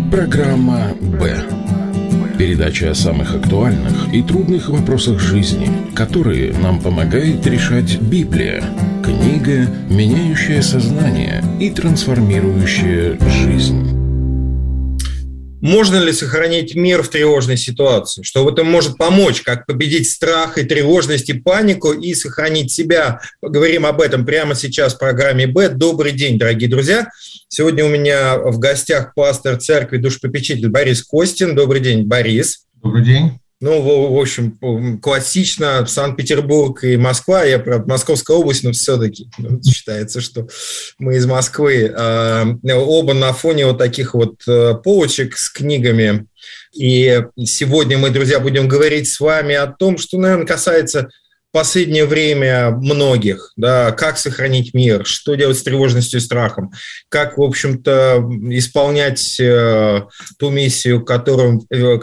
Программа «Б». Передача о самых актуальных и трудных вопросах жизни, которые нам помогает решать Библия. Книга, меняющая сознание и трансформирующая жизнь. Можно ли сохранить мир в тревожной ситуации? Что в этом может помочь? Как победить страх и тревожность и панику и сохранить себя? Поговорим об этом прямо сейчас в программе «Б». Добрый день, дорогие друзья. Сегодня у меня в гостях пастор церкви душепопечитель Борис Костин. Добрый день, Борис. Добрый день. Ну, в общем, классично Санкт-Петербург и Москва. Я, правда, Московская область, но все-таки считается, что мы из Москвы. Оба на фоне вот таких вот полочек с книгами. И сегодня мы, друзья, будем говорить с вами о том, что, наверное, касается в последнее время многих, да, как сохранить мир, что делать с тревожностью и страхом, как, в общем-то, исполнять ту миссию, которой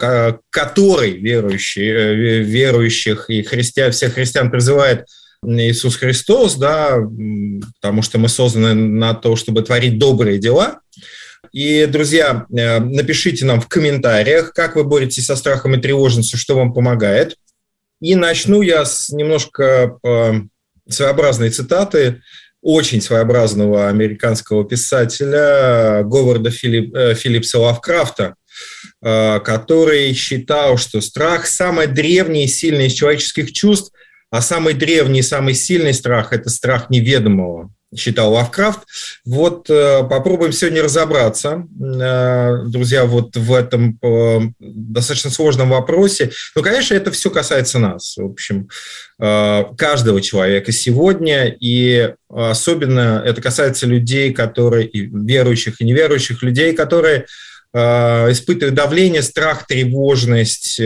верующих и всех христиан призывает Иисус Христос, да, потому что мы созданы на то, чтобы творить добрые дела. И, друзья, напишите нам в комментариях, как вы боретесь со страхом и тревожностью, что вам помогает. И начну я с немножко своеобразной цитаты очень своеобразного американского писателя Говарда Филлипса Лавкрафта, который считал, что страх – самое древнее и сильное из человеческих чувств, а самый древний и самый сильный страх – это страх неведомого, считал Лавкрафт. Вот попробуем сегодня разобраться, друзья, вот в этом достаточно сложном вопросе. Ну, конечно, это все касается нас, в общем, каждого человека сегодня, и особенно это касается людей, которые, и верующих, и неверующих людей, которые испытывают давление, страх, тревожность.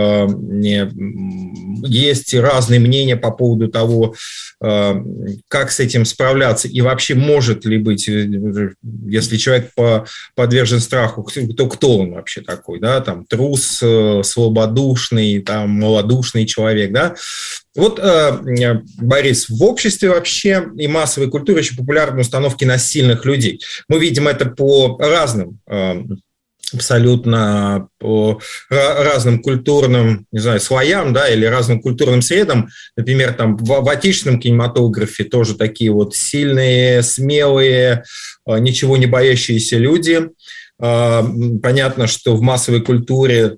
Есть разные мнения по поводу того, как с этим справляться, и вообще может ли быть, если человек подвержен страху, кто он вообще такой, да, там трус, слабодушный, там малодушный человек, да. Вот, Борис, в обществе вообще и массовой культуре очень популярны установки на сильных людей. Мы видим это по разным абсолютно по разным культурным, не знаю, слоям, да, или разным культурным средам. Например, там в отечественном кинематографе тоже такие вот сильные, смелые, ничего не боящиеся люди. Понятно, что в массовой культуре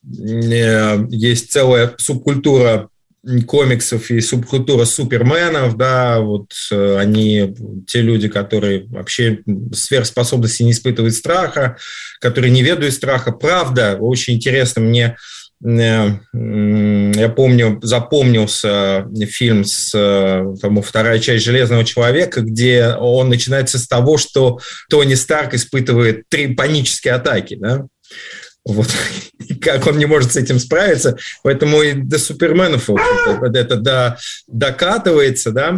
есть целая субкультура комиксов и субкультура суперменов, да, вот они те люди, которые вообще сверхспособности не испытывают страха, которые не ведают страха. Правда, очень интересно мне, я помню, запомнился фильм вторая часть «Железного человека», где он начинается с того, что Тони Старк испытывает 3 панические атаки, да. Вот. И как он не может с этим справиться, поэтому и до суперменов, в общем-то, это докатывается, да.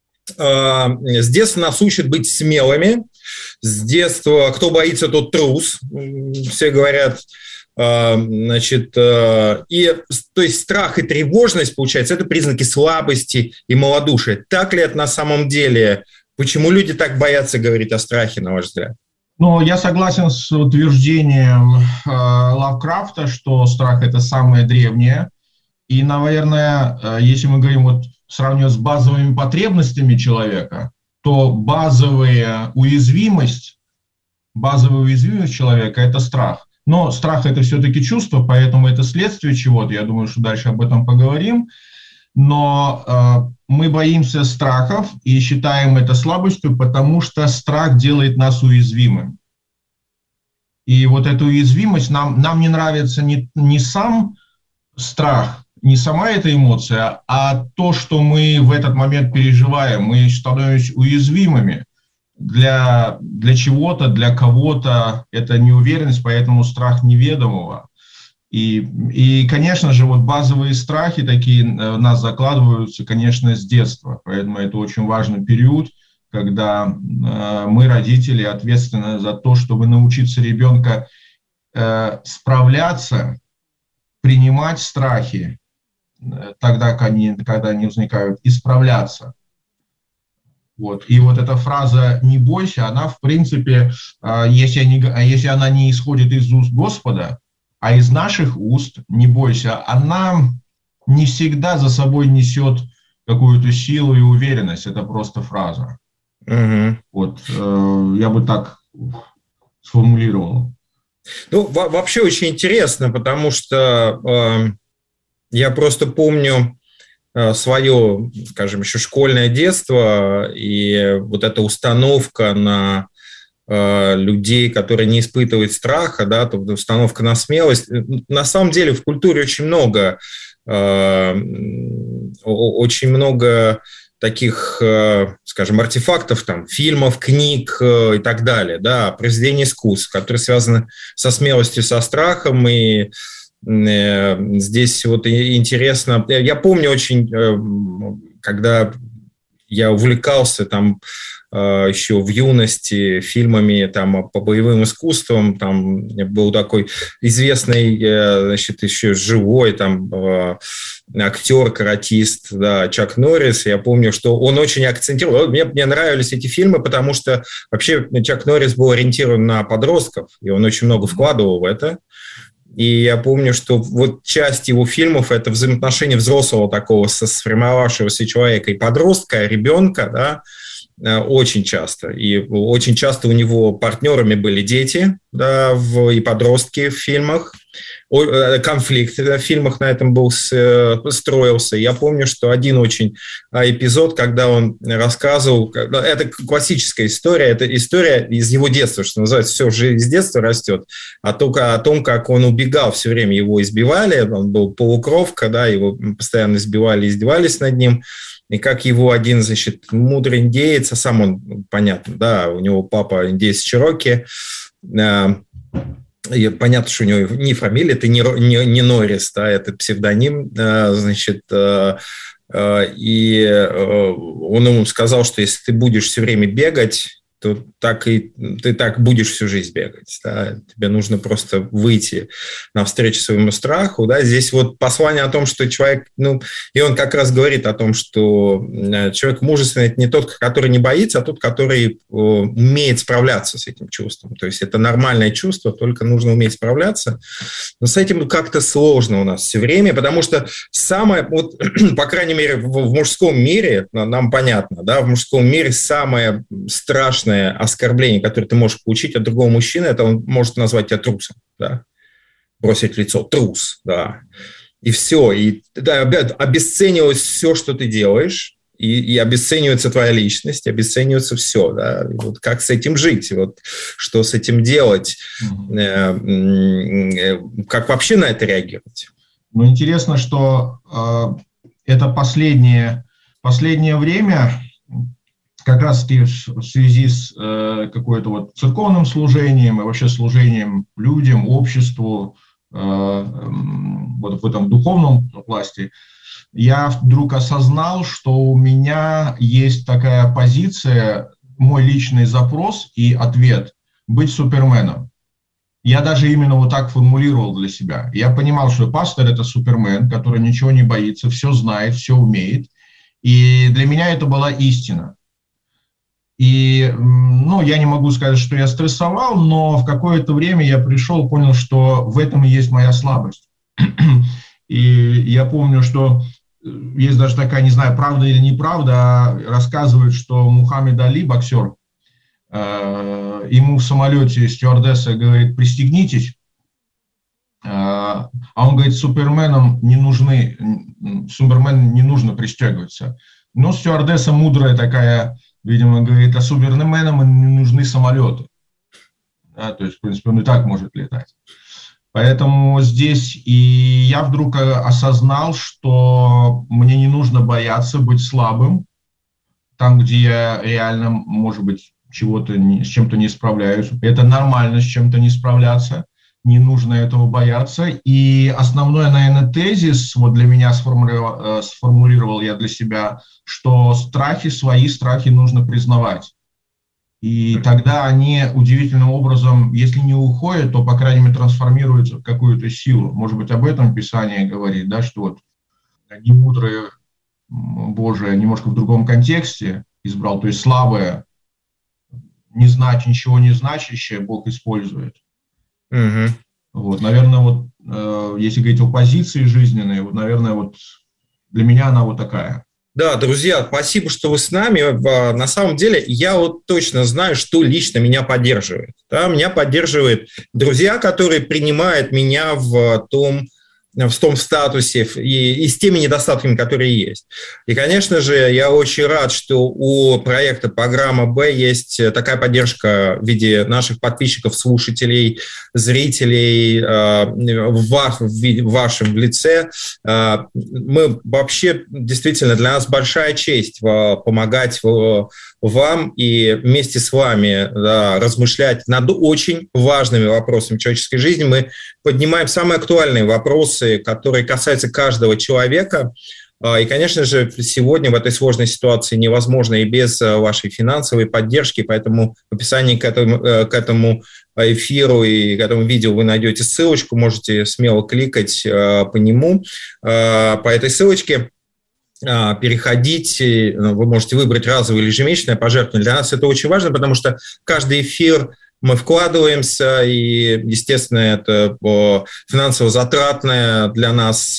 С детства нас учат быть смелыми, с детства кто боится, тот трус, все говорят, значит, и, то есть страх и тревожность, получается, это признаки слабости и малодушия. Так ли это на самом деле? Почему люди так боятся говорить о страхе, на ваш взгляд? Ну, я согласен с утверждением Лавкрафта, что страх – это самое древнее. И, наверное, если мы говорим, вот сравнивать с базовыми потребностями человека, то базовая уязвимость человека – это страх. Но страх – это все-таки чувство, поэтому это следствие чего-то. Я думаю, что дальше об этом поговорим. Но мы боимся страхов и считаем это слабостью, потому что страх делает нас уязвимым. И вот эта уязвимость, нам не нравится не сам страх, не сама эта эмоция, а то, что мы в этот момент переживаем. Мы становимся уязвимыми для чего-то, для кого-то. Это неуверенность, поэтому страх неведомого. И, конечно же, вот базовые страхи такие в нас закладываются, конечно, с детства. Поэтому это очень важный период, когда мы, родители, ответственны за то, чтобы научиться ребенка справляться, принимать страхи тогда, когда они возникают, и справляться. Вот. И вот эта фраза «не бойся», она, в принципе, если она не исходит из уст Господа, а из наших уст, «не бойся», она не всегда за собой несет какую-то силу и уверенность. Это просто фраза. Вот, я бы так сформулировал. Ну, вообще очень интересно, потому что я просто помню свое, скажем, еще школьное детство, и вот эта установка на людей, которые не испытывают страха, да, установка на смелость. На самом деле в культуре очень много таких, скажем, артефактов, там, фильмов, книг и так далее, да, произведений искусств, которые связаны со смелостью, со страхом, и здесь вот интересно, я помню очень, когда я увлекался там еще в юности фильмами там, по боевым искусствам, там был такой известный, значит, еще живой там актер, каратист, да, Чак Норрис. Я помню, что он очень акцентировал. Мне нравились эти фильмы, потому что вообще Чак Норрис был ориентирован на подростков, и он очень много вкладывал в это. И я помню, что вот часть его фильмов – это взаимоотношения взрослого такого сформировавшегося человека и подростка, ребенка, да, очень часто. И очень часто у него партнерами были дети, да, и подростки в фильмах. Конфликт в фильмах на этом был строился. Я помню, что один очень эпизод, когда он рассказывал, это классическая история, это история из его детства, что называется, все уже из детства растет, а только о том, как он убегал, все время его избивали, он был полукровка, да, его постоянно избивали, издевались над ним, и как его один, значит, мудрый индеец, а сам он, понятно, да, у него папа индеец Чероки, и понятно, что у него не фамилия, это не Норрис, да, это псевдоним, значит, и он ему сказал, что если ты будешь все время бегать, то ты так будешь всю жизнь бегать. Да? Тебе нужно просто выйти навстречу своему страху. Да? Здесь вот послание о том, что человек, и он как раз говорит о том, что человек мужественный – это не тот, который не боится, а тот, который умеет справляться с этим чувством. То есть это нормальное чувство, только нужно уметь справляться. Но с этим как-то сложно у нас все время, потому что самое, вот, по крайней мере, в мужском мире, нам понятно, да, в мужском мире самое страшное оскорбление, которое ты можешь получить от другого мужчины, это он может назвать тебя трусом, да, бросить в лицо, трус, да, и все, и да, обесценивать все, что ты делаешь, и обесценивается твоя личность, обесценивается все, да, и вот как с этим жить, вот что с этим делать, как вообще на это реагировать? Ну, интересно, что это последнее время, как раз-таки в связи с какой-то вот церковным служением и вообще служением людям, обществу, вот в этом духовном пласте, я вдруг осознал, что у меня есть такая позиция, мой личный запрос и ответ – быть суперменом. Я даже именно вот так формулировал для себя. Я понимал, что пастор – это супермен, который ничего не боится, все знает, все умеет. И для меня это была истина. И, я не могу сказать, что я стрессовал, но в какое-то время я пришел, понял, что в этом и есть моя слабость. И я помню, что есть даже такая, не знаю, правда или неправда, рассказывают, что Мухаммед Али, боксер, ему в самолете стюардесса говорит: пристегнитесь, а он говорит: супермену не нужно пристегиваться. Но стюардесса мудрая такая, видимо, говорит: а суперменам не нужны самолеты. Да, то есть, в принципе, он и так может летать. Поэтому здесь и я вдруг осознал, что мне не нужно бояться быть слабым, там, где я реально, может быть, с чем-то не справляюсь. Это нормально с чем-то не справляться, не нужно этого бояться. И основной, наверное, тезис вот для меня сформулировал я для себя, что свои страхи нужно признавать. И тогда они удивительным образом, если не уходят, то, по крайней мере, трансформируются в какую-то силу. Может быть, об этом Писание говорит, да, что вот они мудрые, Божие, немножко в другом контексте, избрал. То есть слабое, ничего не значащее Бог использует. Угу. Вот, наверное, вот если говорить о позиции жизненной, вот, наверное, вот для меня она вот такая. Да, друзья, спасибо, что вы с нами. На самом деле, я вот точно знаю, что лично меня поддерживает. Да, меня поддерживают друзья, которые принимают меня в том статусе и с теми недостатками, которые есть. И, конечно же, я очень рад, что у проекта «Программа Б» есть такая поддержка в виде наших подписчиков, слушателей, зрителей в вашем лице. Мы вообще, действительно, для нас большая честь помогать вам и вместе с вами размышлять над очень важными вопросами человеческой жизни. Мы поднимаем самые актуальные вопросы, которые касаются каждого человека. И, конечно же, сегодня в этой сложной ситуации невозможно и без вашей финансовой поддержки, поэтому в описании к этому эфиру и к этому видео вы найдете ссылочку, можете смело кликать по нему, по этой ссылочке. Переходите, вы можете выбрать разовое или ежемесячное пожертвование. Для нас это очень важно, потому что каждый эфир мы вкладываемся, и, естественно, это финансово затратное для нас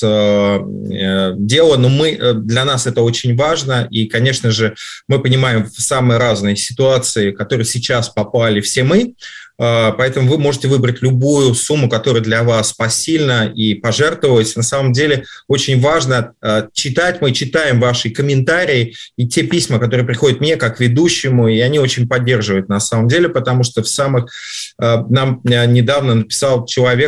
дело, но для нас это очень важно, и, конечно же, мы понимаем самые разные ситуации, в которые сейчас попали все мы, поэтому вы можете выбрать любую сумму, которая для вас посильна, и пожертвовать. На самом деле очень важно читать. Мы читаем ваши комментарии и те письма, которые приходят мне как ведущему, и они очень поддерживают на самом деле, потому что нам недавно написал человек,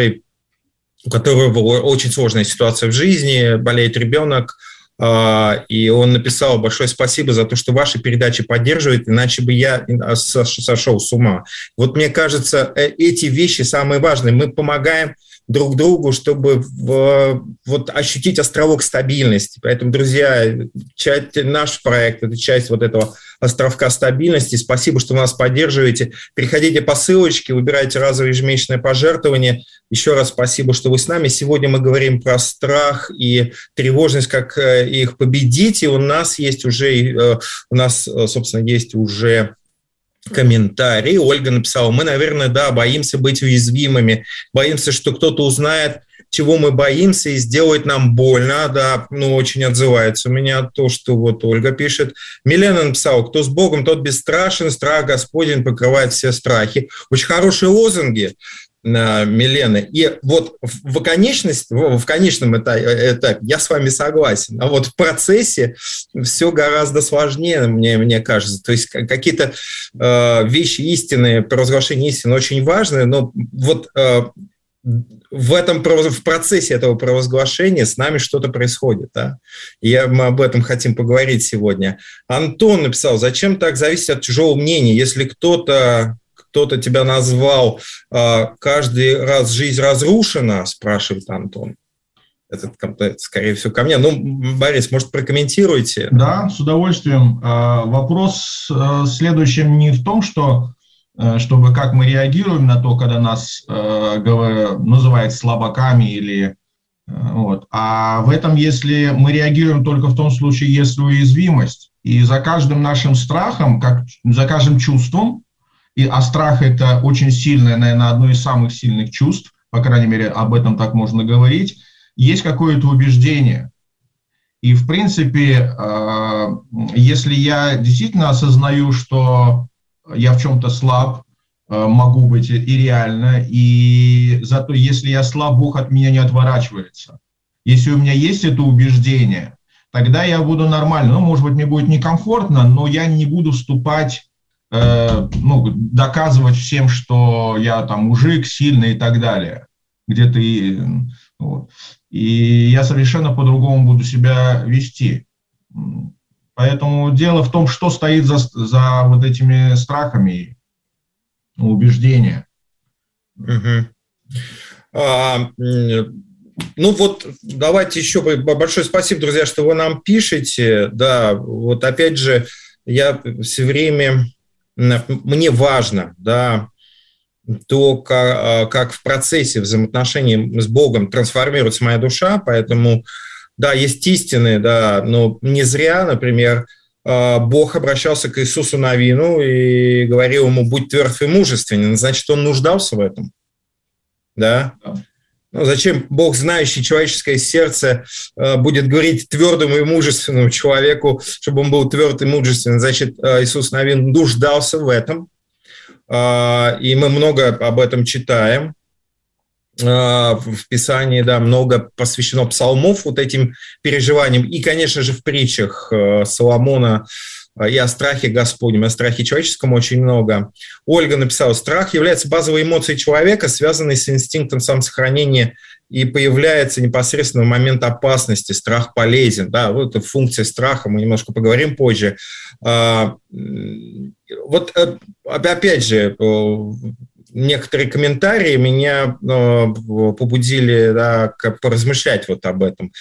у которого очень сложная ситуация в жизни, болеет ребенок, и он написал: большое спасибо за то, что ваши передачи поддерживают, иначе бы я сошел с ума. Вот мне кажется, эти вещи самые важные. Мы помогаем друг другу, чтобы ощутить островок стабильности. Поэтому, друзья, наш проект – это часть вот этого островка стабильности. Спасибо, что нас поддерживаете. Переходите по ссылочке, выбирайте разовое ежемесячное пожертвование. Еще раз спасибо, что вы с нами. Сегодня мы говорим про страх и тревожность, как их победить. И у нас, собственно, есть уже комментарий. Ольга написала: мы, наверное, боимся быть уязвимыми, боимся, что кто-то узнает, чего мы боимся, и сделает нам больно. Очень отзывается у меня то, что вот Ольга пишет. Милена написала: кто с Богом, тот бесстрашен, страх Господень покрывает все страхи. Очень хорошие лозунги, Милена. И вот в конечном этапе я с вами согласен. А вот в процессе все гораздо сложнее, мне кажется. То есть какие-то вещи истинные, провозглашение истины очень важны, но вот в процессе этого провозглашения с нами что-то происходит. Мы об этом хотим поговорить сегодня. Антон написал: зачем так зависеть от чужого мнения, если кто-то тебя назвал, каждый раз жизнь разрушена, спрашивает Антон. Это, скорее всего, ко мне. Борис, может, прокомментируйте? Да, с удовольствием. Вопрос следующий не в том, чтобы как мы реагируем на то, когда нас называют слабаками, а в этом, если мы реагируем только в том случае, если уязвимость. И за каждым нашим страхом, за каждым чувством, а страх – это очень сильное, наверное, одно из самых сильных чувств, по крайней мере, об этом так можно говорить, есть какое-то убеждение. И, в принципе, если я действительно осознаю, что я в чем-то слаб, могу быть и реально, и зато если я слаб, Бог от меня не отворачивается. Если у меня есть это убеждение, тогда я буду нормально. Может быть, мне будет некомфортно, но я не буду вступать, доказывать всем, что я там мужик, сильный и так далее. И я совершенно по-другому буду себя вести. Поэтому дело в том, что стоит за вот этими страхами, убеждения. Давайте еще большое спасибо, друзья, что вы нам пишете. Да, вот опять же, я все время... Мне важно, то, как в процессе взаимоотношений с Богом трансформируется моя душа, поэтому, есть истины, но не зря, например, Бог обращался к Иисусу Навину и говорил ему: будь тверд и мужественен. Значит, он нуждался в этом. Да? Ну, зачем Бог, знающий человеческое сердце, будет говорить твердому и мужественному человеку, чтобы он был тверд и мужественен? Значит, Иисус Навин нуждался в этом. И мы много об этом читаем. В Писании, да, много посвящено псалмов вот этим переживаниям. И, конечно же, в притчах Соломона и о страхе Господнем, и о страхе человеческом очень много. Ольга написала: страх является базовой эмоцией человека, связанной с инстинктом самосохранения, и появляется непосредственно в момент опасности. Страх полезен. Да, вот это функция страха, мы немножко поговорим позже. Вот опять же, некоторые комментарии меня побудили, да, поразмышлять вот об этом.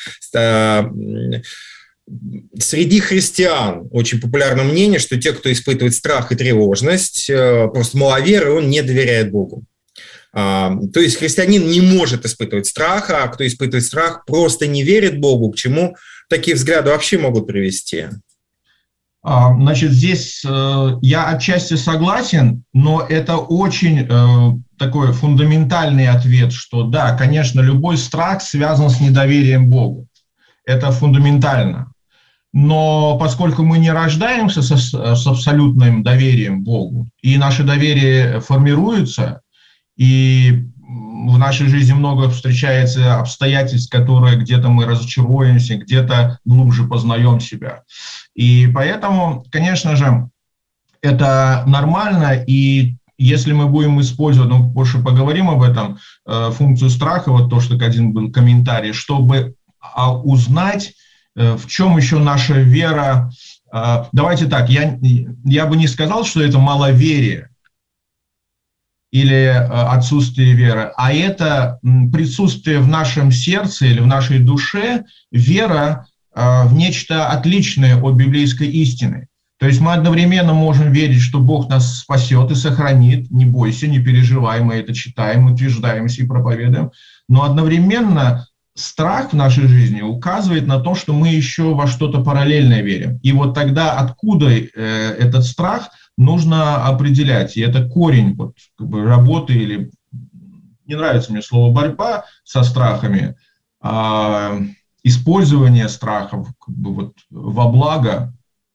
Среди христиан очень популярно мнение, что те, кто испытывает страх и тревожность, просто маловеры, он не доверяет Богу. То есть христианин не может испытывать страха, а кто испытывает страх, просто не верит Богу. К чему такие взгляды вообще могут привести? Значит, здесь я отчасти согласен, но это очень такой фундаментальный ответ, что да, конечно, любой страх связан с недоверием Богу. Это фундаментально. Но поскольку мы не рождаемся с абсолютным доверием Богу, и наше доверие формируется, и в нашей жизни много встречается обстоятельств, которые где-то мы разочаруемся, где-то глубже познаем себя. И поэтому, конечно же, это нормально, и если мы будем использовать, ну, больше поговорим об этом, функцию страха, вот то, что один был комментарий, чтобы узнать, в чем еще наша вера. Давайте так, я бы не сказал, что это маловерие или отсутствие веры, а это присутствие в нашем сердце или в нашей душе, вера в нечто отличное от библейской истины. То есть мы одновременно можем верить, что Бог нас спасет и сохранит, не бойся, не переживай, мы это читаем, утверждаемся и проповедуем, но одновременно страх в нашей жизни указывает на то, что мы еще во что-то параллельное верим. И вот тогда откуда этот страх нужно определять. И это корень вот, как бы, работы, или не нравится мне слово борьба со страхами, а использование страхов как бы, вот, во благо.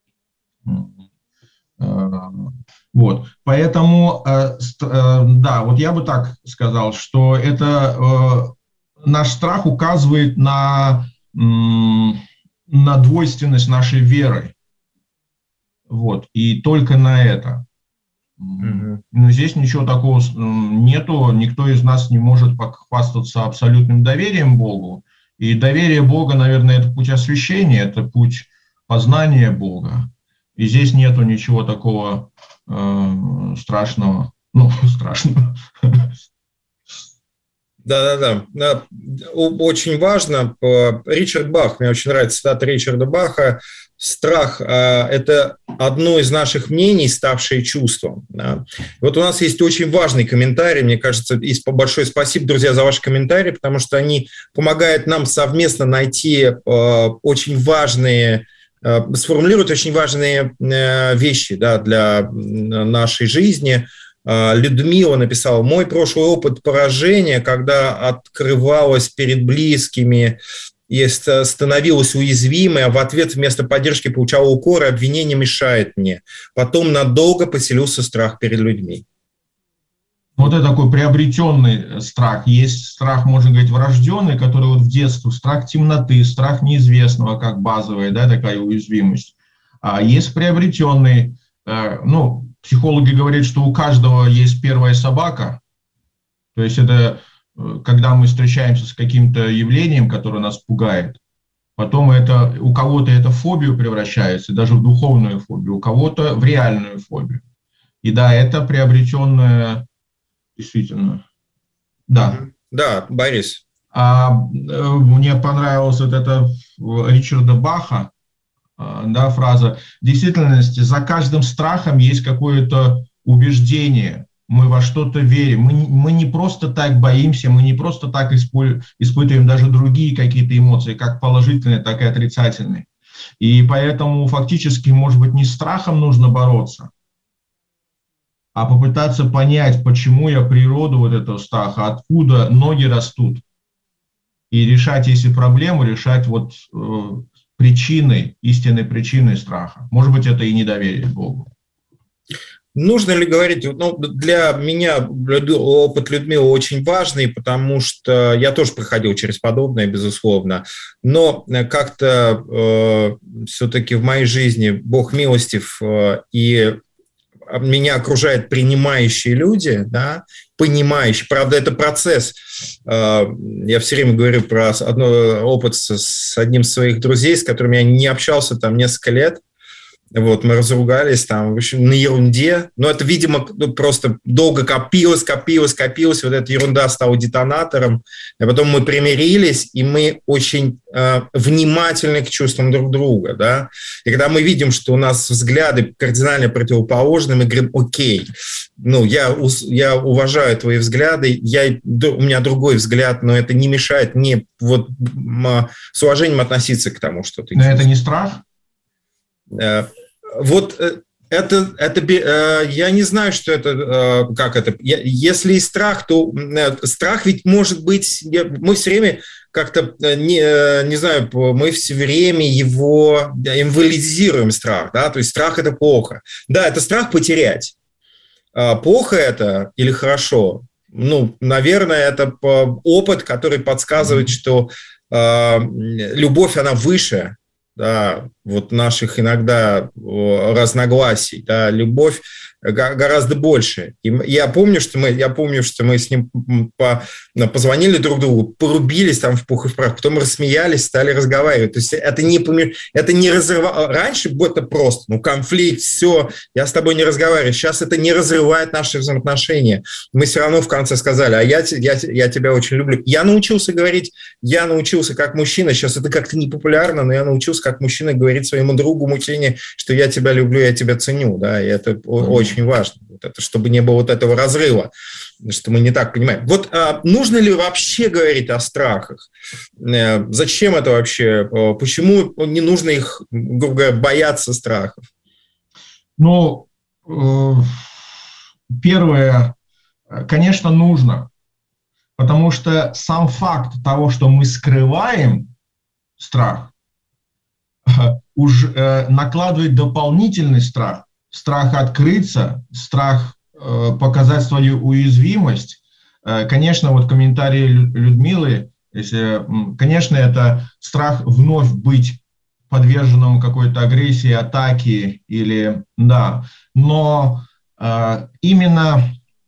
Вот. Поэтому, да, вот я бы так сказал, что это... Наш страх указывает на двойственность нашей веры. Вот. И только на это. Но здесь ничего такого нету. Никто из нас не может похвастаться абсолютным доверием Богу. И доверие Бога, наверное, это путь освящения, это путь познания Бога. И здесь нету ничего такого страшного. Ну, страшного. Да. Очень важно. Ричард Бах, мне очень нравится цитата Ричарда Баха: страх – это одно из наших мнений, ставшее чувством. Да. Вот у нас есть очень важный комментарий, мне кажется, и большое спасибо, друзья, за ваши комментарии, потому что они помогают нам совместно найти очень важные, сформулировать очень важные вещи, да, для нашей жизни. Людмила написала: мой прошлый опыт поражения, когда открывалась перед близкими и становилась уязвимой, а в ответ вместо поддержки получала укоры, обвинения мешает мне. Потом надолго поселился страх перед людьми. Вот это такой приобретенный страх. Есть страх, можно говорить, врожденный, который вот в детстве, страх темноты, страх неизвестного, как базовая, да, такая уязвимость. А есть приобретенный, психологи говорят, что у каждого есть первая собака. То есть это когда мы встречаемся с каким-то явлением, которое нас пугает. Потом это, у кого-то это в фобию превращается, даже в духовную фобию, у кого-то в реальную фобию. И да, это приобретенное, действительно. Да. Да, Борис. Мне понравилась вот эта Ричарда Баха, да, фраза. В действительности за каждым страхом есть какое-то убеждение. Мы во что-то верим. Мы не просто так боимся, мы не просто так испытываем даже другие какие-то эмоции, как положительные, так и отрицательные. И поэтому фактически, может быть, не страхом нужно бороться, а попытаться понять, почему я природу вот этого страха, откуда ноги растут, и решать, если проблему, решать вот причиной, истинной причиной страха. Может быть, это и недоверие к Богу. Нужно ли говорить, ну, для меня опыт Людмилы очень важный, потому что я тоже проходил через подобное, безусловно, но как-то все-таки в моей жизни Бог милостив, и меня окружают принимающие люди, да, понимающие. Правда, это процесс. Я все время говорю про опыт с одним из своих друзей, с которым я не общался там несколько лет. Вот, мы разругались там, в общем, на ерунде. Но это, видимо, просто долго копилось. Вот эта ерунда стала детонатором. А потом мы примирились, и мы очень внимательны к чувствам друг друга. Да? И когда мы видим, что у нас взгляды кардинально противоположны, мы говорим: окей, ну, я уважаю твои взгляды, у меня другой взгляд, но это не мешает мне вот с уважением относиться к тому, что ты чувствуешь. Но это не страх? Вот это я не знаю, что это, как это. Если и страх, то страх ведь может быть, мы все время как-то, не знаю, мы все время его инвалидизируем, страх, да, то есть страх – это плохо. Да, это страх потерять. Плохо это или хорошо? Ну, наверное, это опыт, который подсказывает, что любовь, она выше, да, вот наших иногда разногласий, да, любовь гораздо больше. И я помню, что мы с ним позвонили друг другу, порубились там в пух и в прах, потом рассмеялись, стали разговаривать. То есть это не разрывало. Раньше это просто, конфликт, все, я с тобой не разговариваю. Сейчас это не разрывает наши взаимоотношения. Мы все равно в конце сказали: а я тебя очень люблю. Я научился как мужчина, сейчас это как-то непопулярно, но я научился как мужчина говорить своему другу мужчине, что я тебя люблю, я тебя ценю, да, и это очень важно, вот это, чтобы не было вот этого разрыва, что мы не так понимаем. Вот нужно ли вообще говорить о страхах? Зачем это вообще? Почему не нужно их, грубо говоря, бояться страхов? Ну, первое, конечно, нужно, потому что сам факт того, что мы скрываем страх, уже накладывает дополнительный страх. Страх открыться, страх показать свою уязвимость. Конечно, вот комментарии Людмилы, конечно, это страх вновь быть подверженным какой-то агрессии, атаке, да, но именно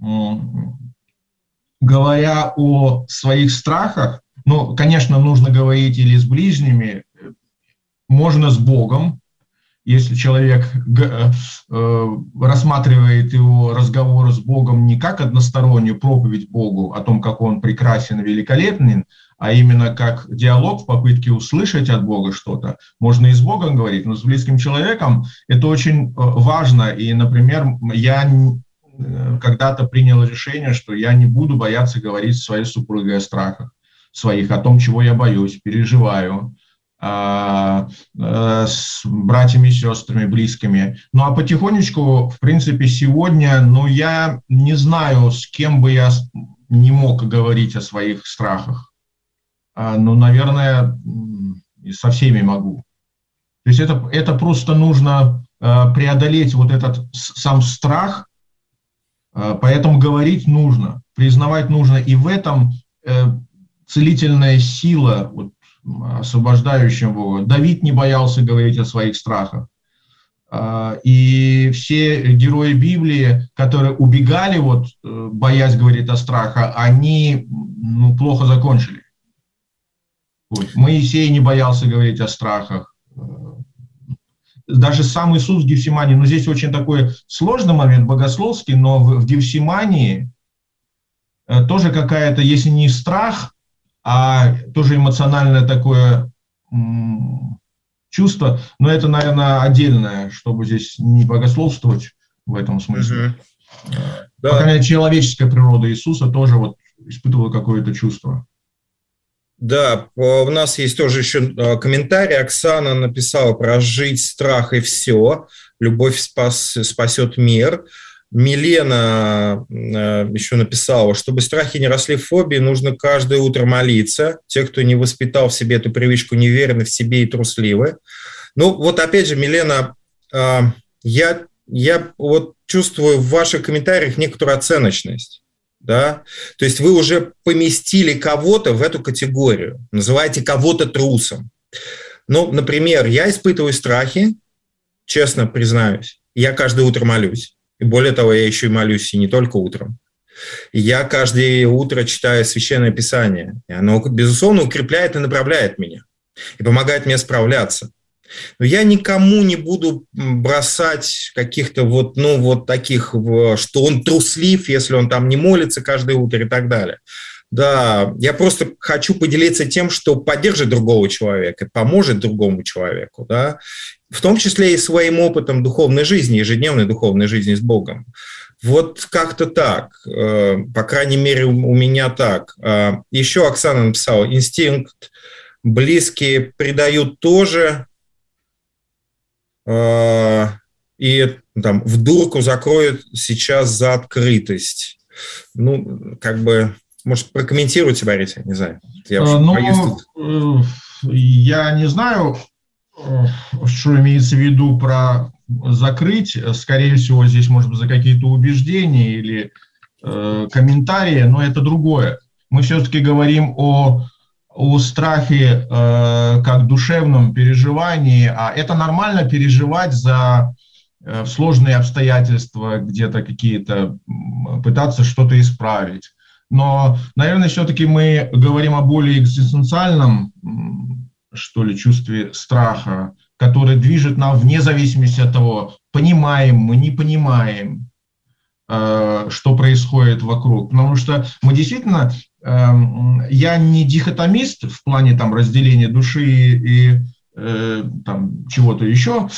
говоря о своих страхах, конечно, нужно говорить или с ближними, можно с Богом, если человек рассматривает его разговор с Богом не как одностороннюю проповедь Богу о том, как он прекрасен и великолепен, а именно как диалог в попытке услышать от Бога что-то, можно и с Богом говорить, но с близким человеком это очень важно. И, например, я когда-то принял решение, что я не буду бояться говорить с своей супругой о страхах своих, о том, чего я боюсь, переживаю, с братьями, сестрами, близкими. Ну, а потихонечку, в принципе, сегодня, я не знаю, с кем бы я не мог говорить о своих страхах. Наверное, со всеми могу. То есть это просто нужно преодолеть вот этот сам страх, поэтому говорить нужно, признавать нужно. И в этом целительная сила, освобождающим Бога. Давид не боялся говорить о своих страхах. И все герои Библии, которые убегали, боясь говорить о страхах, они плохо закончили. Моисей не боялся говорить о страхах. Даже сам Иисус в Гефсимании, здесь очень такой сложный момент богословский, но в Гефсимании тоже какая-то, если не страх, а тоже эмоциональное такое чувство, но это, наверное, отдельное, чтобы здесь не богословствовать в этом смысле. Да. По крайней мере, человеческая природа Иисуса тоже испытывала какое-то чувство. Да, у нас есть тоже еще комментарий. Оксана написала: «Прожить страх и все. Любовь спасет мир». Милена еще написала: «Чтобы страхи не росли в фобии, нужно каждое утро молиться. Те, кто не воспитал в себе эту привычку, неуверены в себе и трусливы». Ну, вот опять же, Милена, я вот чувствую в ваших комментариях некоторую оценочность. Да? То есть вы уже поместили кого-то в эту категорию, называете кого-то трусом. Ну, например, я испытываю страхи, честно признаюсь, я каждое утро молюсь. И более того, я еще и молюсь и не только утром. Я каждое утро читаю Священное Писание. И оно, безусловно, укрепляет и направляет меня. И помогает мне справляться. Но я никому не буду бросать каких-то вот таких, что он труслив, если он там не молится каждое утро и так далее. Да, я просто хочу поделиться тем, что поддержит другого человека, поможет другому человеку, да, в том числе и своим опытом духовной жизни, ежедневной духовной жизни с Богом. Вот как-то так, по крайней мере, у меня так. Еще Оксана написала: «Инстинкт близкие предают тоже, и там в дурку закроют сейчас за открытость». Ну, как бы, может, прокомментируйте, Борис, я не знаю. Я не знаю, что имеется в виду про закрыть. Скорее всего, здесь, может быть, за какие-то убеждения или комментарии, но это другое. Мы все-таки говорим о страхе как душевном переживании, а это нормально переживать за сложные обстоятельства, где-то какие-то, пытаться что-то исправить. Но, наверное, все-таки мы говорим о более экзистенциальном, что ли, чувстве страха, который движет нам вне зависимости от того, понимаем мы, не понимаем, что происходит вокруг. Потому что мы действительно... Я не дихотомист в плане там разделения души и там чего-то еще,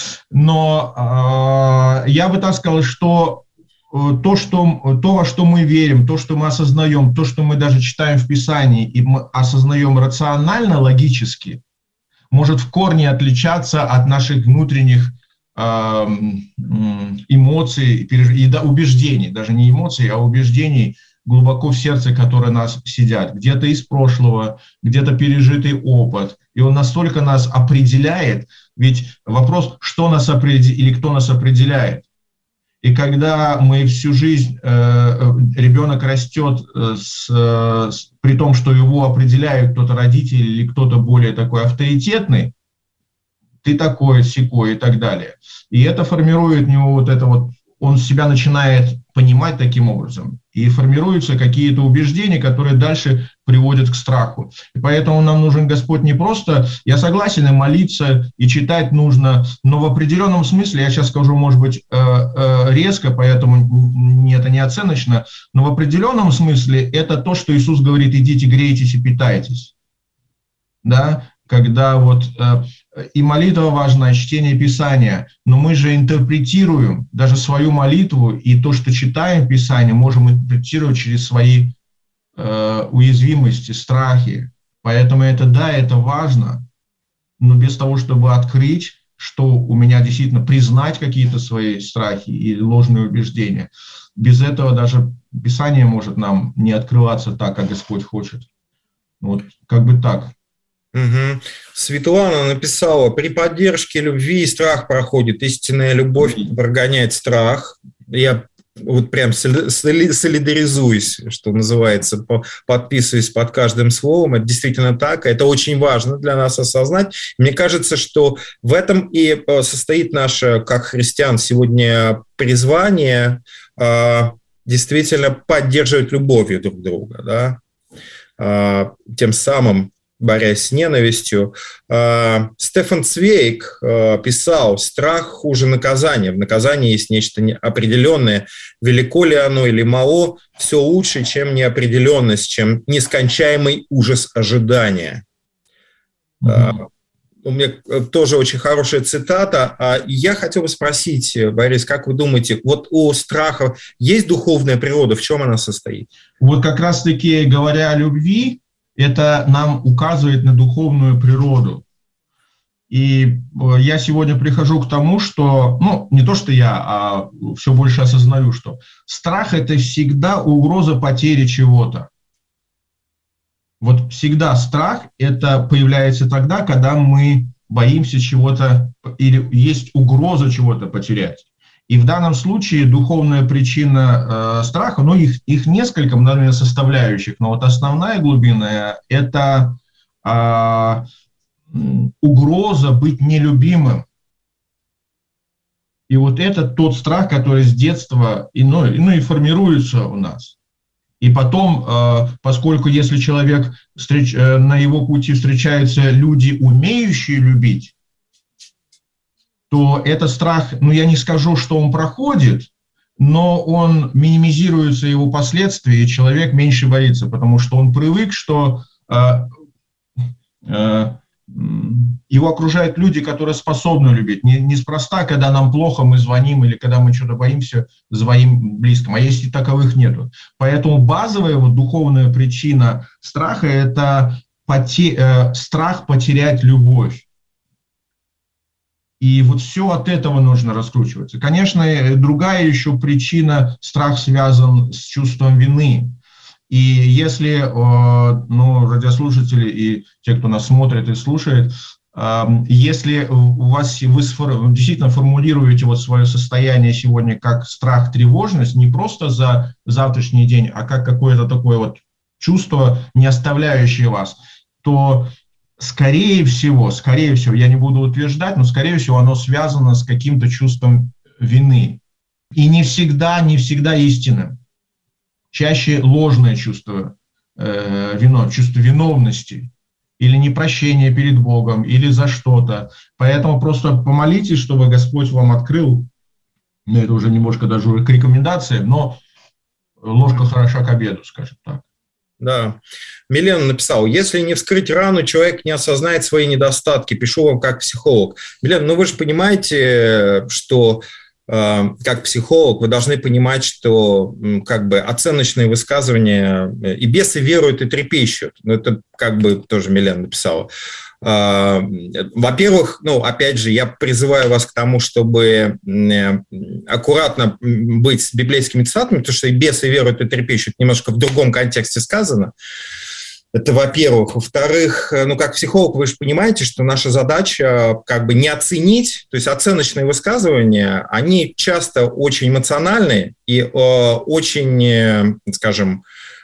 но я бы так сказал, что то, во что мы верим, то, что мы осознаем, то, что мы даже читаем в Писании и мы осознаем рационально, логически, может в корне отличаться от наших внутренних эмоций и убеждений, даже не эмоций, а убеждений глубоко в сердце, которые нас сидят, где-то из прошлого, где-то пережитый опыт. И он настолько нас определяет, ведь вопрос, что нас определяет или кто нас определяет. И когда мы всю жизнь, ребенок растет при том, что его определяют кто-то родители или кто-то более такой авторитетный, ты такой, сякой и так далее. И это формирует у него вот это вот, он себя начинает понимать таким образом. И формируются какие-то убеждения, которые дальше приводят к страху. И поэтому нам нужен Господь не просто, я согласен, и молиться, и читать нужно, но в определенном смысле, я сейчас скажу, может быть, резко, поэтому это не оценочно, но в определенном смысле это то, что Иисус говорит: идите, грейтесь и питайтесь. Да? Когда вот и молитва важна, и чтение Писания, но мы же интерпретируем даже свою молитву, и то, что читаем Писание, можем интерпретировать через свои уязвимости, страхи. Поэтому это важно, но без того, чтобы открыть, что у меня действительно признать какие-то свои страхи и ложные убеждения, без этого даже Писание может нам не открываться так, как Господь хочет. Вот как бы так. Угу. Светлана написала: «При поддержке любви страх проходит, истинная любовь прогоняет страх». Я вот прям солидаризуюсь, что называется, подписываюсь под каждым словом. Это действительно так, это очень важно для нас осознать. Мне кажется, что в этом и состоит наше, как христиан, сегодня призвание действительно поддерживать любовью друг друга, да? Тем самым борясь с ненавистью. Стефан Цвейг писал: «Страх хуже наказания. В наказании есть нечто определенное. Велико ли оно или мало, все лучше, чем неопределенность, чем нескончаемый ужас ожидания». У меня тоже очень хорошая цитата. Я хотел бы спросить, Борис, как вы думаете, вот у страха есть духовная природа, в чем она состоит? Вот как раз-таки, говоря о любви, это нам указывает на духовную природу. И я сегодня прихожу к тому, что, не то что я, а все больше осознаю, что страх – это всегда угроза потери чего-то. Вот всегда страх – это появляется тогда, когда мы боимся чего-то или есть угроза чего-то потерять. И в данном случае духовная причина страха, их несколько, наверное, составляющих, но вот основная глубинная – это угроза быть нелюбимым. И вот это тот страх, который с детства и формируется у нас. И потом, поскольку если человек, на его пути встречаются люди, умеющие любить, то этот страх, я не скажу, что он проходит, но он минимизируется, его последствия, и человек меньше боится, потому что он привык, что его окружают люди, которые способны любить. Неспроста, когда нам плохо, мы звоним, или когда мы что-то боимся, звоним близким, а если таковых нету. Поэтому базовая духовная причина страха – это страх потерять любовь. И вот все от этого нужно раскручиваться. Конечно, другая еще причина – страх связан с чувством вины. И если, радиослушатели и те, кто нас смотрит и слушает, если вы действительно формулируете свое состояние сегодня как страх, тревожность, не просто за завтрашний день, а как какое-то такое чувство, не оставляющее вас, то скорее всего, я не буду утверждать, но скорее всего оно связано с каким-то чувством вины. И не всегда истинным. Чаще ложное чувство чувство виновности или непрощения перед Богом, или за что-то. Поэтому просто помолитесь, чтобы Господь вам открыл, это уже немножко даже к рекомендациям, но ложка хороша к обеду, скажем так. Да. Милена написала: если не вскрыть рану, человек не осознает свои недостатки. Пишу вам как психолог. Милена, вы же понимаете, что как психолог вы должны понимать, что оценочные высказывания и бесы веруют и трепещут. Это тоже Милена написала. Во-первых, опять же, я призываю вас к тому, чтобы аккуратно быть с библейскими цитатами, потому что и бесы веруют и трепещут немножко в другом контексте сказано. Это во-первых. Во-вторых, как психолог, вы же понимаете, что наша задача не оценить, то есть оценочные высказывания, они часто очень эмоциональные и очень, скажем,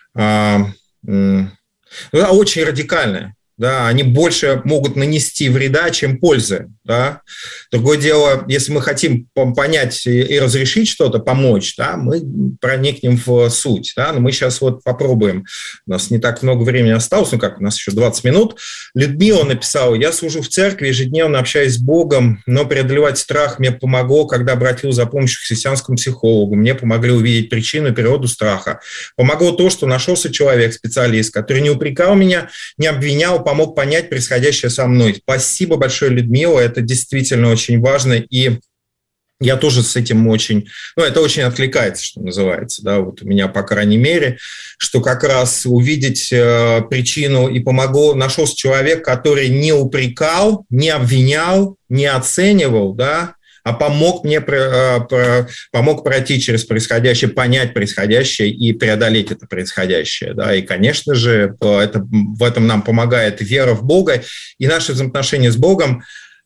очень радикальные. Да, они больше могут нанести вреда, чем пользы. Да. Другое дело, если мы хотим понять и разрешить что-то, помочь, да, мы проникнем в суть. Да. Но мы сейчас попробуем. У нас не так много времени осталось, у нас еще 20 минут. Людмила написала: я служу в церкви, ежедневно общаюсь с Богом, но преодолевать страх мне помогло, когда обратился за помощью к христианскому психологу. Мне помогли увидеть причину и природу страха. Помогло то, что нашелся человек, специалист, который не упрекал меня, не обвинял, помог понять происходящее со мной. Спасибо большое, Людмила, это действительно очень важно, и я тоже с этим очень, это очень откликается, что называется, да, у меня, по крайней мере, что как раз увидеть причину и помогло, нашелся человек, который не упрекал, не обвинял, не оценивал, да, а помог мне пройти через происходящее, понять происходящее и преодолеть это происходящее. Да. И, конечно же, в этом нам помогает вера в Бога и наши взаимоотношения с Богом.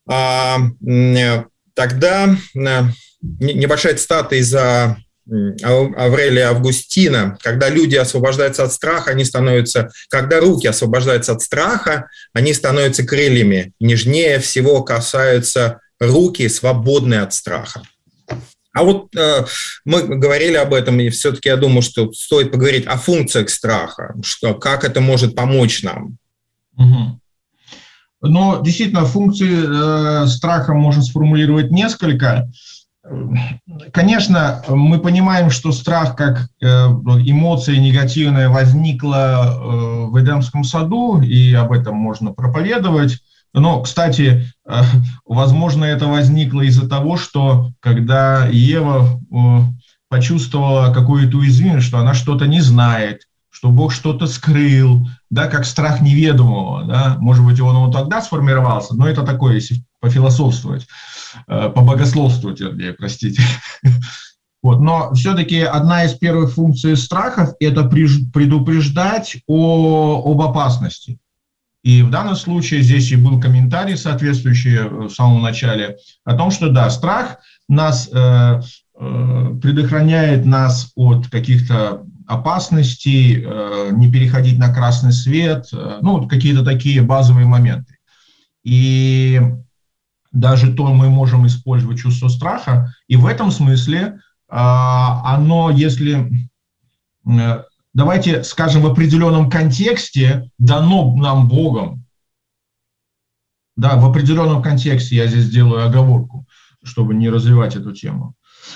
Тогда небольшая цитата из Аврелия Августина: когда люди освобождаются от страха, когда руки освобождаются от страха, они становятся крыльями, нежнее всего касаются руки, свободные от страха. А мы говорили об этом, и все-таки я думаю, что стоит поговорить о функциях страха, как это может помочь нам. Угу. Но действительно, функции страха можно сформулировать несколько. Конечно, мы понимаем, что страх как эмоция негативная возникла в Эдемском саду, и об этом можно проповедовать. Но, кстати, возможно, это возникло из-за того, что когда Ева почувствовала какую-то уязвимость, что она что-то не знает, что Бог что-то скрыл, да, как страх неведомого, да, может быть, он тогда сформировался, но это такое, если пофилософствовать, побогословствовать, вернее, простите. Вот. Но все-таки одна из первых функций страхов – это предупреждать об опасности. И в данном случае здесь и был комментарий соответствующий в самом начале о том, что да, страх нас предохраняет нас от каких-то опасностей, не переходить на красный свет, ну, какие-то такие базовые моменты. И даже то мы можем использовать чувство страха, и в этом смысле оно, если, давайте скажем, в определенном контексте дано нам Богом, да, в определенном контексте, я здесь делаю оговорку, чтобы не развивать эту тему.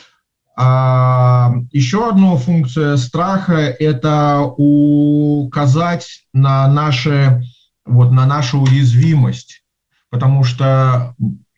Еще одна функция страха – это указать на нашу уязвимость, потому что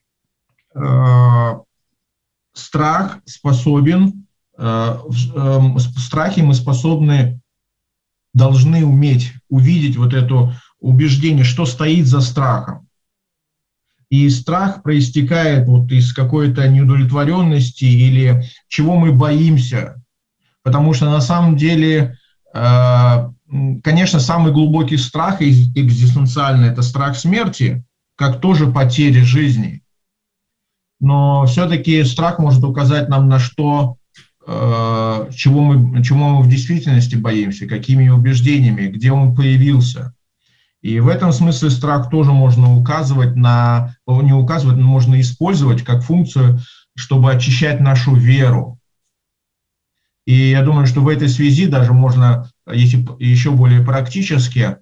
страх способен, в страхе мы должны уметь увидеть вот это убеждение, что стоит за страхом. И страх проистекает вот из какой-то неудовлетворенности или чего мы боимся. Потому что на самом деле, конечно, самый глубокий страх экзистенциальный – это страх смерти, как тоже потери жизни. Но все-таки страх может указать нам на что, чего мы в действительности боимся, какими убеждениями, где он появился. И в этом смысле страх тоже можно можно использовать как функцию, чтобы очищать нашу веру. И я думаю, что в этой связи даже можно, если еще более практически,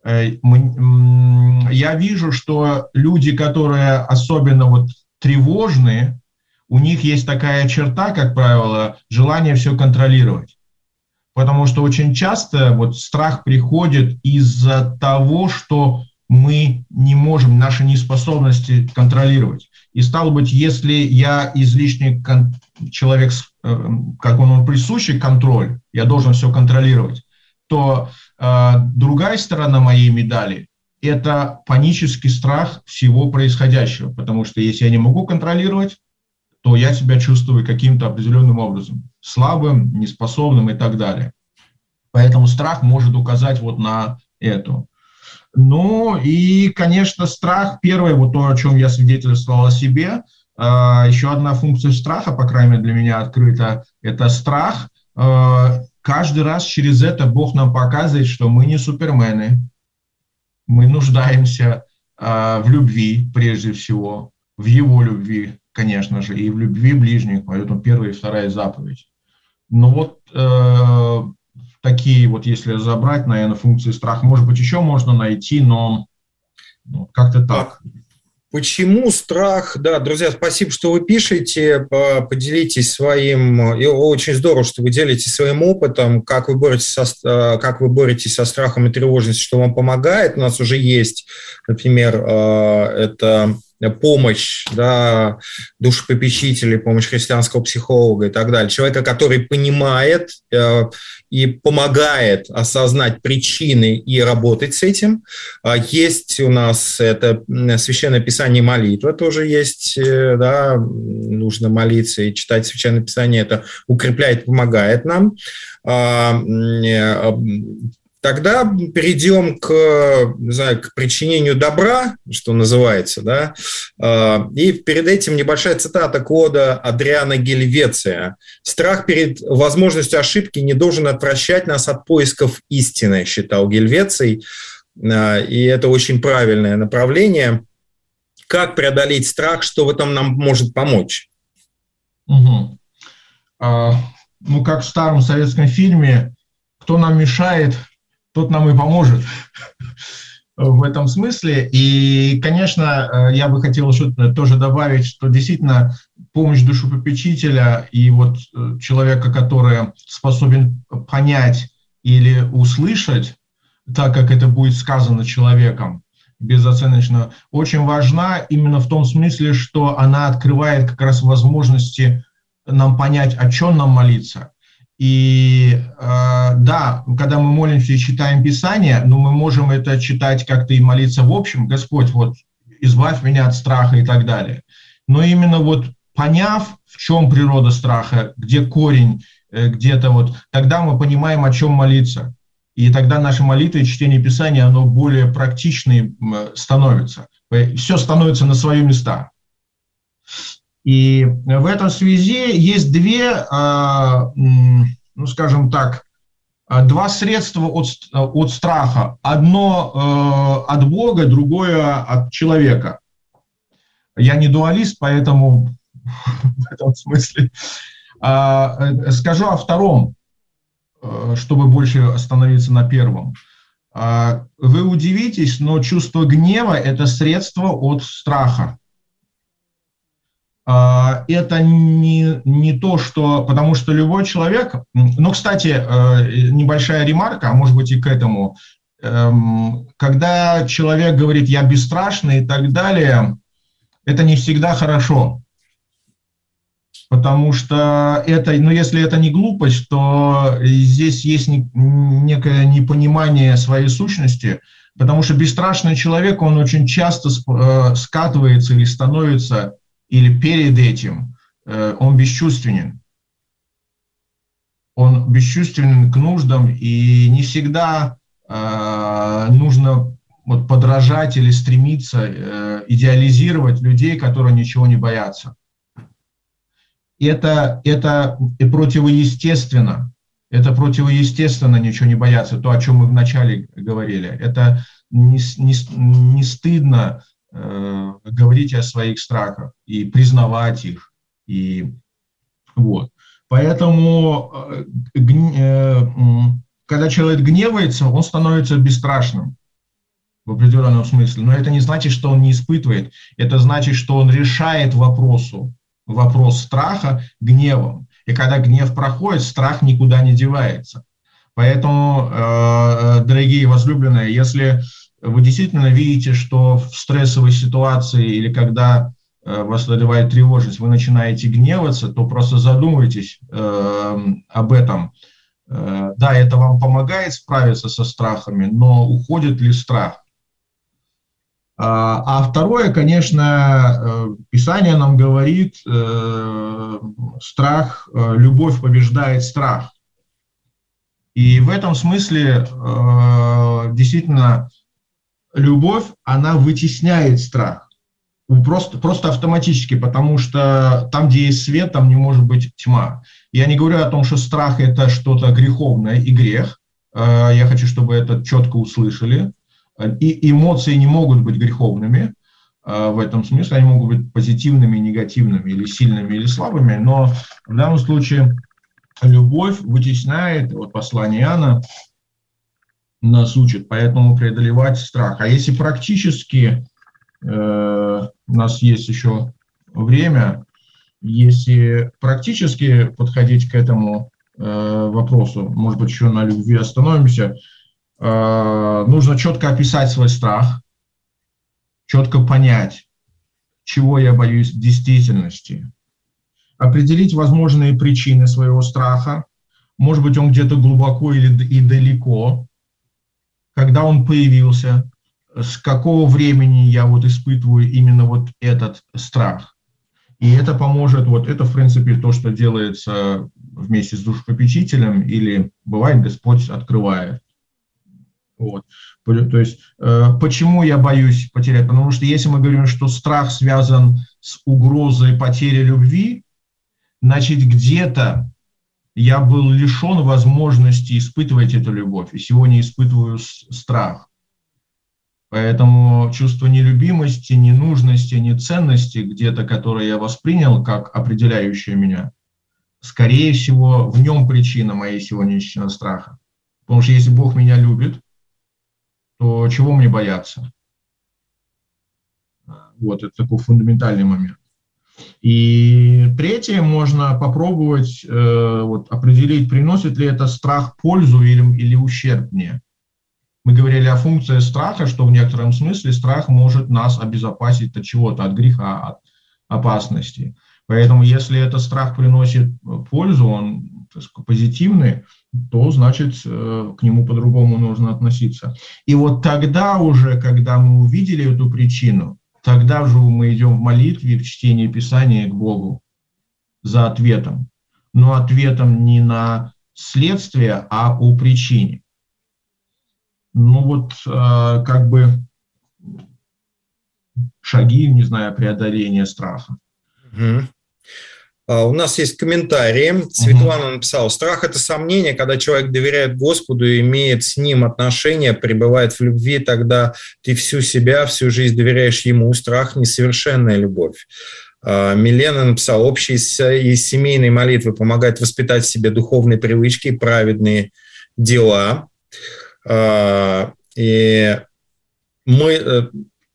я вижу, что люди, которые особенно вот тревожны, у них есть такая черта, как правило, желание все контролировать. Потому что очень часто вот страх приходит из-за того, что мы не можем, наши неспособности контролировать. И стало быть, если я излишний человек, как он присущий контроль, я должен все контролировать, то другая сторона моей медали – это панический страх всего происходящего. Потому что если я не могу контролировать, то я себя чувствую каким-то определенным образом, слабым, неспособным и так далее. Поэтому страх может указать вот на это. Ну и, конечно, страх, первое, вот то, о чем я свидетельствовал о себе, еще одна функция страха, по крайней мере для меня открыта, это страх. Каждый раз через это Бог нам показывает, что мы не супермены, мы нуждаемся в любви прежде всего, в Его любви, конечно же, и в любви ближних, поэтому первая и вторая заповедь. Но вот такие вот, если разобрать, наверное, функции страха, может быть, еще можно найти, но как-то так. Почему страх? Да, друзья, спасибо, что вы пишете, поделитесь своим, и очень здорово, что вы делитесь своим опытом, как вы боретесь со страхом и тревожностью, что вам помогает. У нас уже есть, например, это помощь, да, душепопечителей, помощь христианского психолога и так далее. Человека, который понимает и помогает осознать причины и работать с этим. Есть у нас это Священное Писание и молитва тоже есть, да, нужно молиться и читать Священное Писание, это укрепляет, помогает нам. Тогда перейдем к причинению добра, что называется, да. И перед этим небольшая цитата кода Адриана Гельвеция. «Страх перед возможностью ошибки не должен отвращать нас от поисков истины», считал Гельвеций. И это очень правильное направление. Как преодолеть страх, что в этом нам может помочь? Угу. Ну, как в старом советском фильме, кто нам мешает, тот нам и поможет в этом смысле. И, конечно, я бы хотел что-то тоже добавить, что действительно помощь душепопечителя и вот человека, который способен понять или услышать, так как это будет сказано человеком, безоценочно, очень важна именно в том смысле, что она открывает как раз возможности нам понять, о чем нам молиться. И да, когда мы молимся и читаем Писание, но мы можем это читать как-то и молиться в общем: Господь, вот избавь меня от страха и так далее. Но именно вот поняв, в чем природа страха, где корень, где-то вот, тогда мы понимаем, о чем молиться. И тогда наши молитвы и чтение Писания, оно более практичным становится. Все становится на свои места. И в этом связи есть ну, скажем так, два средства от страха. Одно от Бога, другое от человека. Я не дуалист, поэтому в этом смысле скажу о втором, чтобы больше остановиться на первом. Вы удивитесь, но чувство гнева – это средство от страха. Это не то, что... Потому что любой человек... Ну, кстати, небольшая ремарка, а может быть и к этому. Когда человек говорит «я бесстрашный» и так далее, это не всегда хорошо. Потому что это, ну, если это не глупость, то здесь есть некое непонимание своей сущности, потому что бесстрашный человек, он очень часто скатывается или становится... или перед этим он бесчувственен. Он бесчувственен к нуждам, и не всегда нужно вот подражать или стремиться идеализировать людей, которые ничего не боятся. Это и противоестественно. Это противоестественно ничего не бояться, то, о чем мы вначале говорили. Это не стыдно говорить о своих страхах и признавать их. И вот. Поэтому, когда человек гневается, он становится бесстрашным в определенном смысле. Но это не значит, что он не испытывает. Это значит, что он решает вопрос страха гневом. И когда гнев проходит, страх никуда не девается. Поэтому, дорогие возлюбленные, если вы действительно видите, что в стрессовой ситуации или когда вас одолевает тревожность, вы начинаете гневаться, то просто задумайтесь об этом. Да, это вам помогает справиться со страхами, но уходит ли страх? А второе, конечно, Писание нам говорит, страх, любовь побеждает страх. И в этом смысле действительно любовь, она вытесняет страх. Просто автоматически, потому что там, где есть свет, там не может быть тьма. Я не говорю о том, что страх – это что-то греховное и грех. Я хочу, чтобы это четко услышали. И эмоции не могут быть греховными в этом смысле. Они могут быть позитивными, негативными, или сильными, или слабыми. Но в данном случае любовь вытесняет, вот послание Иоанна нас учит, поэтому преодолевать страх. А если практически, у нас есть еще время, если практически подходить к этому вопросу, может быть, еще на любви остановимся, нужно четко описать свой страх, четко понять, чего я боюсь в действительности, определить возможные причины своего страха, может быть, он где-то глубоко и далеко, когда он появился, с какого времени я вот испытываю именно вот этот страх. И это поможет, вот это, в принципе, то, что делается вместе с душепопечителем, или бывает, Господь открывает. Вот. То есть, почему я боюсь потерять? Потому что если мы говорим, что страх связан с угрозой потери любви, значит, где-то я был лишен возможности испытывать эту любовь, и сегодня испытываю страх. Поэтому чувство нелюбимости, ненужности, неценности, где-то, которое я воспринял как определяющее меня, скорее всего, в нем причина моей сегодняшнего страха. Потому что если Бог меня любит, то чего мне бояться? Вот, это такой фундаментальный момент. И третье, можно попробовать вот, определить, приносит ли это страх пользу или ущерб мне. Мы говорили о функции страха, что в некотором смысле страх может нас обезопасить от чего-то, от греха, от опасности. Поэтому если этот страх приносит пользу, он так сказать, позитивный, то, значит, к нему по-другому нужно относиться. И вот тогда уже, когда мы увидели эту причину, тогда же мы идем в молитве, в чтении Писания к Богу за ответом. Но ответом не на следствие, а о причине. Ну вот, как бы шаги, не знаю, преодоления страха. У нас есть комментарии. Светлана написала: страх – это сомнение, когда человек доверяет Господу и имеет с Ним отношения, пребывает в любви, тогда ты всю себя, всю жизнь доверяешь Ему. Страх – несовершенная любовь. Милена написала: общие и семейные молитвы помогают воспитать в себе духовные привычки и праведные дела. И мы...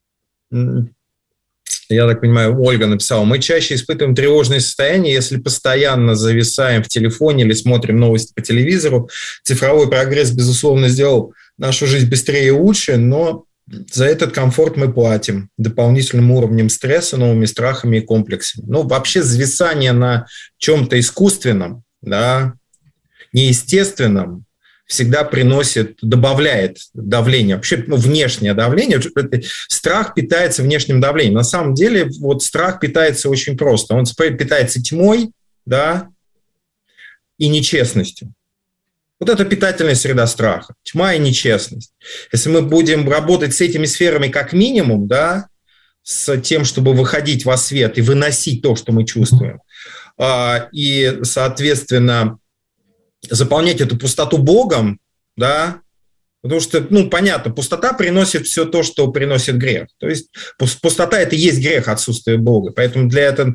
Я так понимаю, Ольга написала: мы чаще испытываем тревожное состояние, если постоянно зависаем в телефоне или смотрим новости по телевизору. Цифровой прогресс, безусловно, сделал нашу жизнь быстрее и лучше, но за этот комфорт мы платим дополнительным уровнем стресса, новыми страхами и комплексами. Ну, вообще зависание на чем-то искусственном, да, неестественном, всегда добавляет давление, вообще внешнее давление. Страх питается внешним давлением. На самом деле вот страх питается очень просто. Он питается тьмой, да, и нечестностью. Вот это питательная среда страха. Тьма и нечестность. Если мы будем работать с этими сферами как минимум, да, с тем, чтобы выходить во свет и выносить то, что мы чувствуем, и, соответственно, заполнять эту пустоту Богом, да, потому что, ну, понятно, пустота приносит все то, что приносит грех. То есть пустота – это и есть грех, отсутствие Бога. Поэтому для этого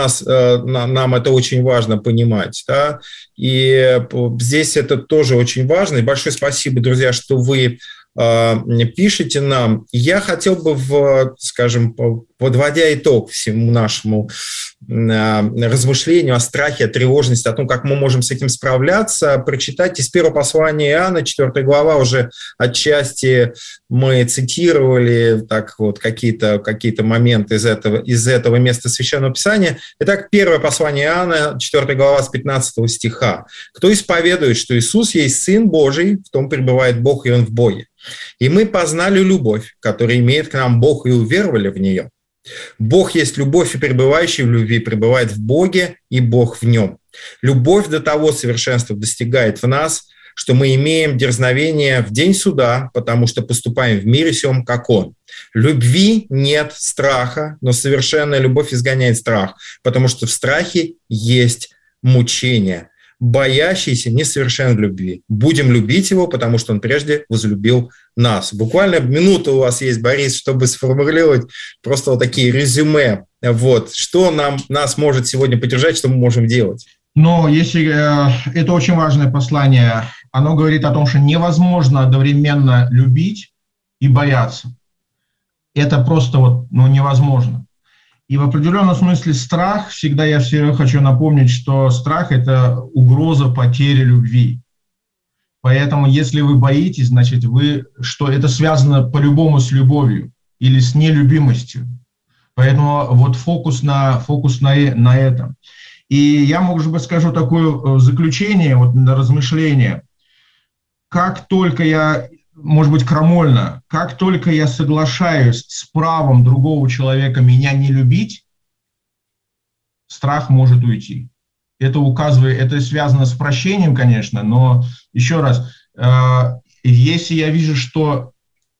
нам это очень важно понимать, да. И здесь это тоже очень важно. И большое спасибо, друзья, что вы пишите нам. Я хотел бы, скажем, подводя итог всему нашему размышлению о страхе, о тревожности, о том, как мы можем с этим справляться, прочитать из первого послания Иоанна, 4 глава, уже отчасти мы цитировали так вот какие-то моменты из этого места Священного Писания. Итак, первое послание Иоанна, 4 глава, с 15 стиха. «Кто исповедует, что Иисус есть Сын Божий, в том пребывает Бог, и Он в Боге. И мы познали любовь, которую имеет к нам Бог, и уверовали в нее. Бог есть любовь, и пребывающий в любви пребывает в Боге, и Бог в нем. Любовь до того совершенства достигает в нас, что мы имеем дерзновение в день суда, потому что поступаем в мире сем, как Он. Любви нет страха, но совершенная любовь изгоняет страх, потому что в страхе есть мучение. Боящийся несовершен в любви. Будем любить его, потому что он прежде возлюбил нас». Буквально минута у вас есть, Борис, чтобы сформулировать просто вот такие резюме. Вот. Что нас может сегодня поддержать, что мы можем делать? Но если это очень важное послание, оно говорит о том, что невозможно одновременно любить и бояться. Это просто невозможно. И в определенном смысле страх, всегда я все хочу напомнить, что страх – это угроза потери любви. Поэтому если вы боитесь, значит, что это связано по-любому с любовью или с нелюбимостью. Поэтому вот фокус на этом. И я, может быть, скажу такое заключение, на размышление. Как только я, может быть, крамольно, как только я соглашаюсь с правом другого человека меня не любить, страх может уйти. Это связано с прощением, конечно, но еще раз, если я вижу, что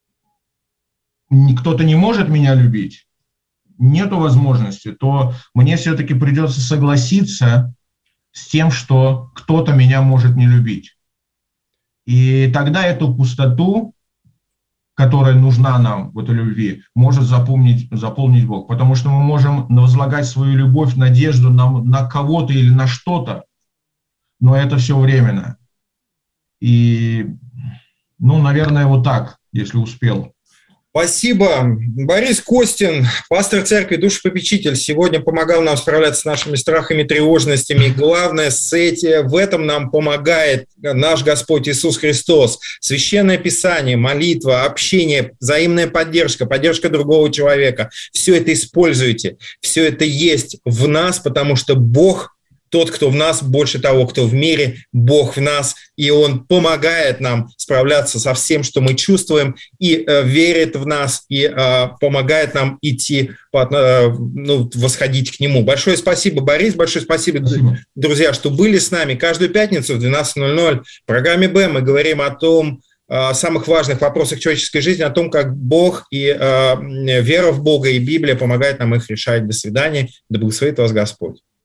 кто-то не может меня любить, нету возможности, то мне все-таки придется согласиться с тем, что кто-то меня может не любить. И тогда эту пустоту, которая нужна нам в этой любви, может заполнить Бог. Потому что мы можем возлагать свою любовь, надежду на кого-то или на что-то, но это все временно. И, наверное, вот так, если успел. Спасибо. Борис Костин, пастор церкви, душепопечитель, сегодня помогал нам справляться с нашими страхами, тревожностями. И главное, в этом нам помогает наш Господь Иисус Христос. Священное Писание, молитва, общение, взаимная поддержка другого человека. Все это используйте. Все это есть в нас, потому что Бог тот, кто в нас, больше того, кто в мире, Бог в нас, и Он помогает нам справляться со всем, что мы чувствуем, и верит в нас, и помогает нам идти, восходить к Нему. Большое спасибо, Борис, большое спасибо, друзья, что были с нами. Каждую пятницу в 12:00 в программе «Б» мы говорим о том, самых важных вопросах человеческой жизни, о том, как Бог и вера в Бога и Библия помогают нам их решать. До свидания, да благословит вас Господь.